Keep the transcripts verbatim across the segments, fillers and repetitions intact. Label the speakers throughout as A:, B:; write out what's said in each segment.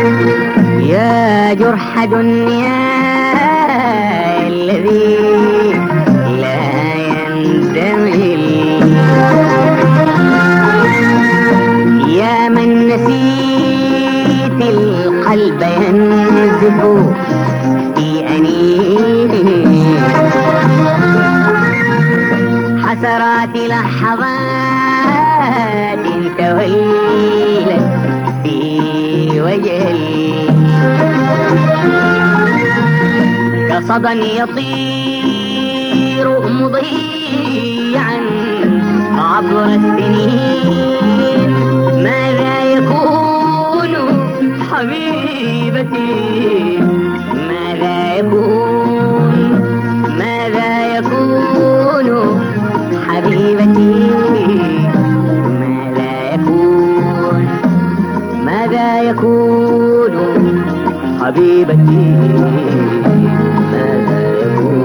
A: يا جرح دنيا الذي لا يندمل، يا من نسيت القلب ينزف في أنينه، حسرات لحظات تولت في وجهي، كصدى يطير مضيعا عبر السنين. ماذا يكون حبيبتي، ماذا يكون، ماذا يكون حبيبتي، ماذا يكون، ماذا يكون حبيبتي، ماذا يكون.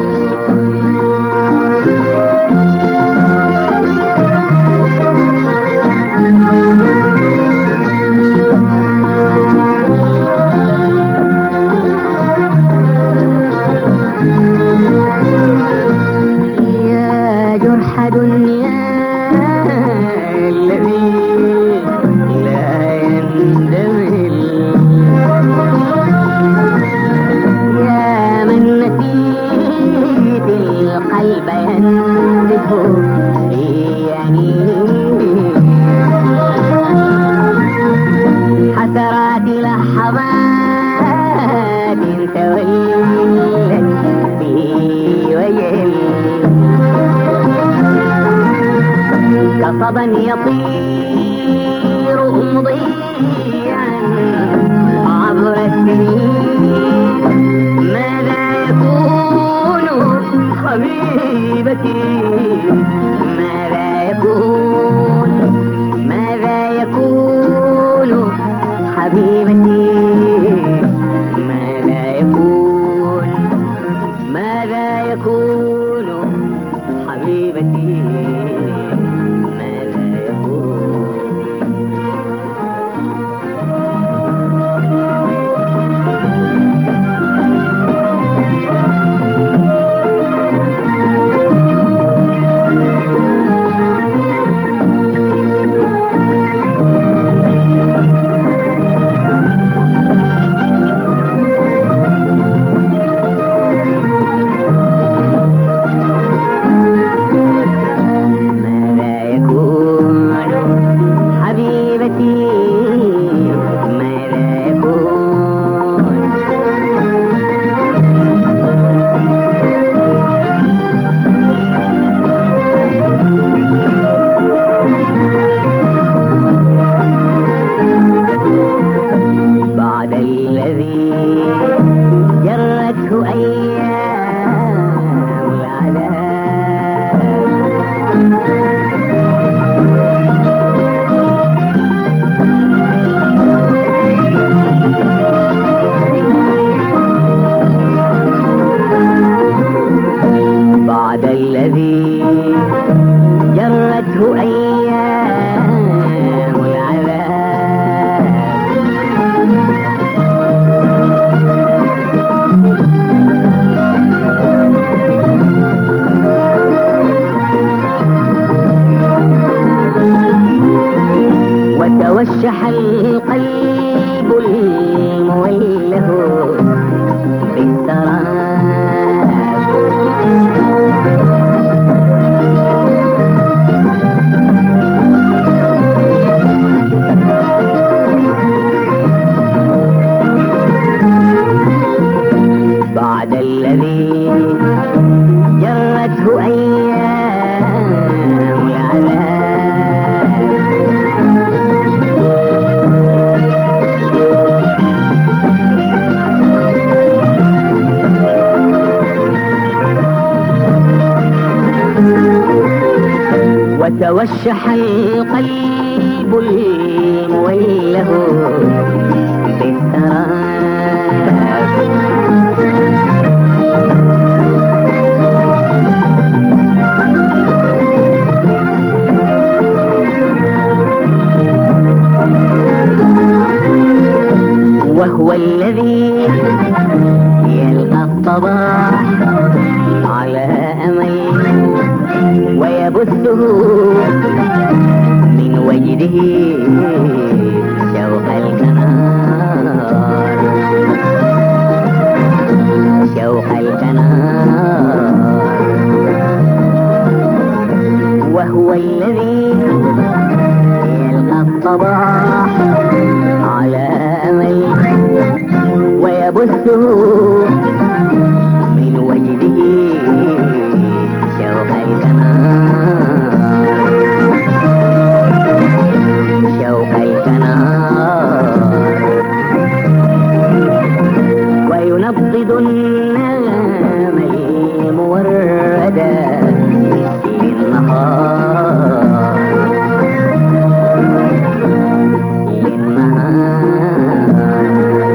A: يا جرح دنيا الذي لا يندمل، يا من نسيت القلب ينزف في أنينه، حسرات لحظات تولت في وجهي، كصدى يطير مضيعا عبر السنين. ماذا يكون حبيبتي، ماذا يكون، ماذا يكون حبيبتي، ماذا يكون، ماذا يكون حبيبتي، ماذا يكون. وتوشح القلب الموله بالسراب، بعد الذي جرته أيام العذاب. وتوشح القلب الموله بالسراب، وهو الذي يلقى الصباح على أمل ويبثه من وجده شوق الكنار شوق الكنار وهو الذي يلقى الصباح على أمل ويبثه من وجده شوق الكنار شوق الكنار وينبض النام الموردة للنهار للنهار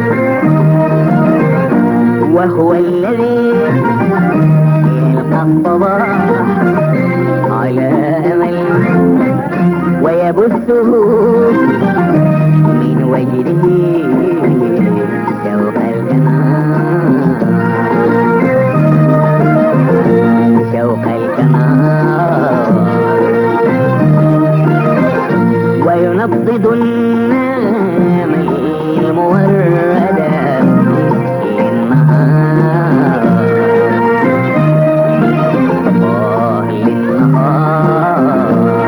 A: وهو الذي يلقى الصباح على أمل ويبثه من وجده شوق الكنار شوق الكنار وينبض النام الموردة للنهار آه للنهار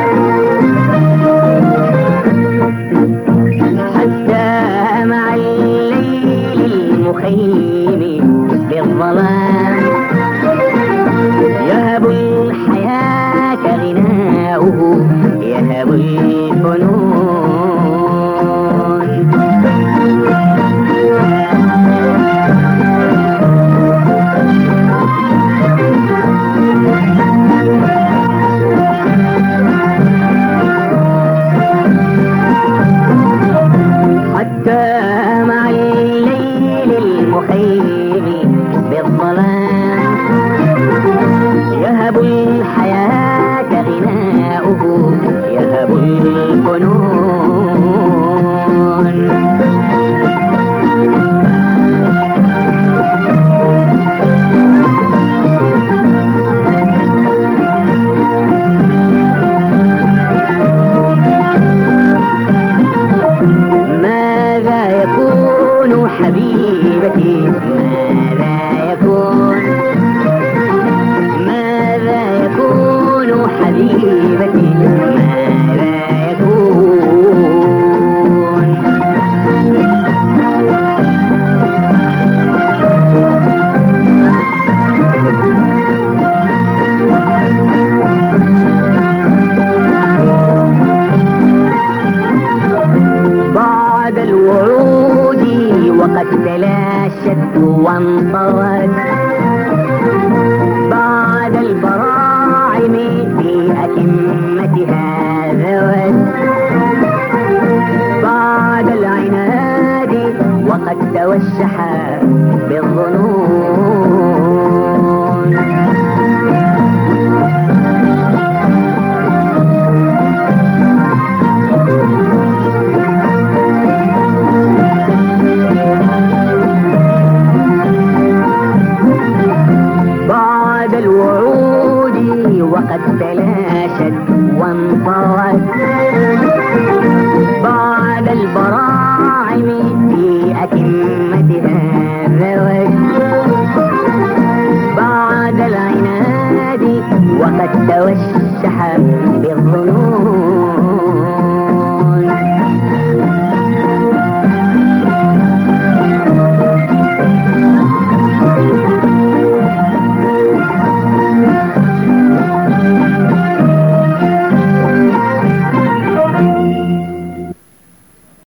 A: حتى مع الليل المخيم بالظلام يهب الحياة غناؤه يهب الفنون حتى مع الليل المخيم بالظلام يهب الحياة غناؤه يهب الفنون ماذا يكون حبيبتي ماذا يكون ماذا يكون حبيبتي ماذا يكون بعد الوعود وقد تلاشت وانطوت بعد البراعم في أكمتها ذوت بعد العناد وقد توشح بالظنون